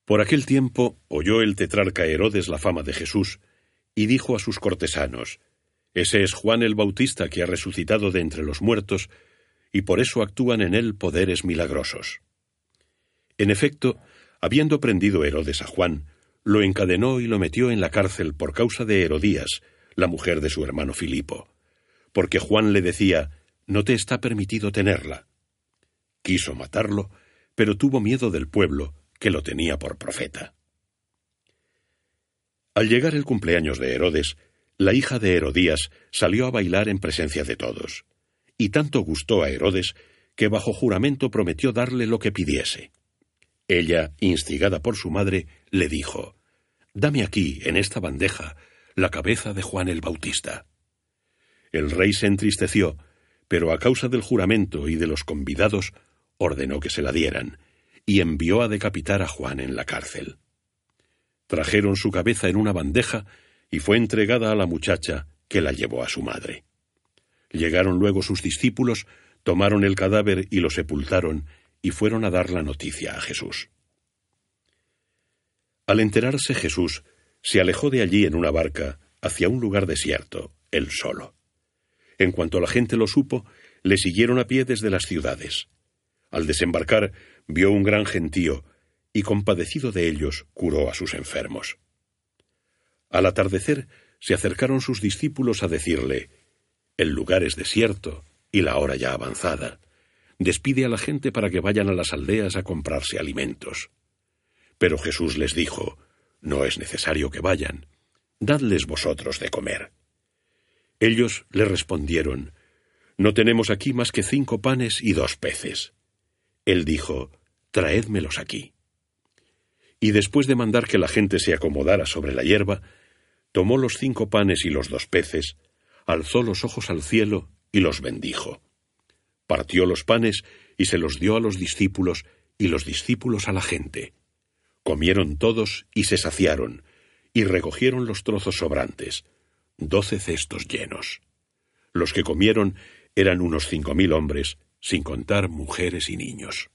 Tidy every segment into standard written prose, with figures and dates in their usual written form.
Por aquel tiempo oyó el tetrarca Herodes la fama de Jesús, y dijo a sus cortesanos: «Ese es Juan el Bautista que ha resucitado de entre los muertos, y por eso actúan en él poderes milagrosos». En efecto, habiendo prendido Herodes a Juan, lo encadenó y lo metió en la cárcel por causa de Herodías, la mujer de su hermano Filipo, porque Juan le decía: «No te está permitido tenerla». Quiso matarlo, pero tuvo miedo del pueblo, que lo tenía por profeta. Al llegar el cumpleaños de Herodes, la hija de Herodías salió a bailar en presencia de todos, y tanto gustó a Herodes que bajo juramento prometió darle lo que pidiese. Ella, instigada por su madre, le dijo: «Dame aquí, en esta bandeja, la cabeza de Juan el Bautista». El rey se entristeció, pero a causa del juramento y de los convidados, ordenó que se la dieran, y envió a decapitar a Juan en la cárcel. Trajeron su cabeza en una bandeja y fue entregada a la muchacha, que la llevó a su madre. Llegaron luego sus discípulos, tomaron el cadáver y lo sepultaron, y fueron a dar la noticia a Jesús. Al enterarse Jesús, se alejó de allí en una barca hacia un lugar desierto, él solo. En cuanto la gente lo supo, le siguieron a pie desde las ciudades. Al desembarcar, vio un gran gentío, y compadecido de ellos, curó a sus enfermos. Al atardecer, se acercaron sus discípulos a decirle: «El lugar es desierto, y la hora ya avanzada. Despide a la gente para que vayan a las aldeas a comprarse alimentos». Pero Jesús les dijo: «No es necesario que vayan. Dadles vosotros de comer». Ellos le respondieron: «No tenemos aquí más que 5 panes y 2 peces». Él dijo: «Traédmelos aquí». Y después de mandar que la gente se acomodara sobre la hierba, tomó los 5 panes y los 2 peces, alzó los ojos al cielo y los bendijo. Partió los panes y se los dio a los discípulos, y los discípulos a la gente. Comieron todos y se saciaron, y recogieron los trozos sobrantes, 12 cestos llenos. Los que comieron eran unos 5.000 hombres, sin contar mujeres y niños.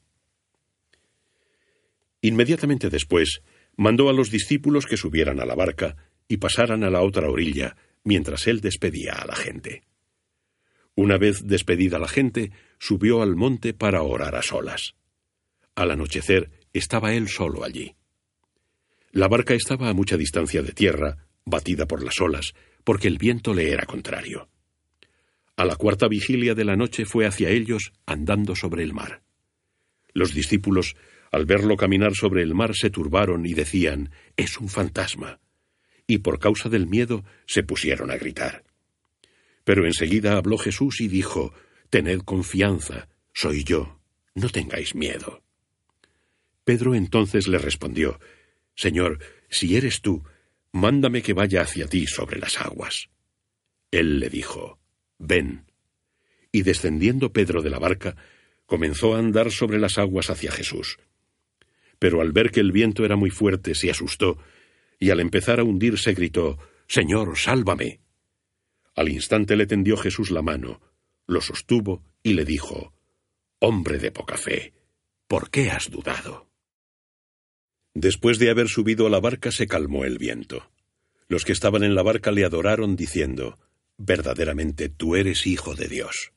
Inmediatamente después, mandó a los discípulos que subieran a la barca y pasaran a la otra orilla, mientras él despedía a la gente. Una vez despedida la gente, subió al monte para orar a solas. Al anochecer, estaba él solo allí. La barca estaba a mucha distancia de tierra, batida por las olas, porque el viento le era contrario. A la 4ª vigilia de la noche fue hacia ellos, andando sobre el mar. Los discípulos, al verlo caminar sobre el mar, se turbaron y decían: «Es un fantasma», y por causa del miedo se pusieron a gritar. Pero enseguida habló Jesús y dijo: «Tened confianza, soy yo, no tengáis miedo». Pedro entonces le respondió: «Señor, si eres tú, mándame que vaya hacia ti sobre las aguas». Él le dijo: «Ven». Y descendiendo Pedro de la barca, comenzó a andar sobre las aguas hacia Jesús. Pero al ver que el viento era muy fuerte, se asustó, y al empezar a hundirse gritó: «Señor, sálvame». Al instante le tendió Jesús la mano, lo sostuvo y le dijo: «Hombre de poca fe, ¿por qué has dudado?». Después de haber subido a la barca, se calmó el viento. Los que estaban en la barca le adoraron, diciendo: «Verdaderamente tú eres Hijo de Dios».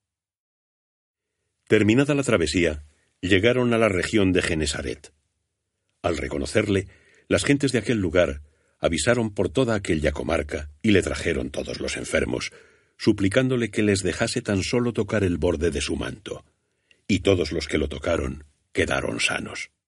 Terminada la travesía, llegaron a la región de Genesaret. Al reconocerle, las gentes de aquel lugar avisaron por toda aquella comarca y le trajeron todos los enfermos, suplicándole que les dejase tan solo tocar el borde de su manto. Y todos los que lo tocaron quedaron sanos.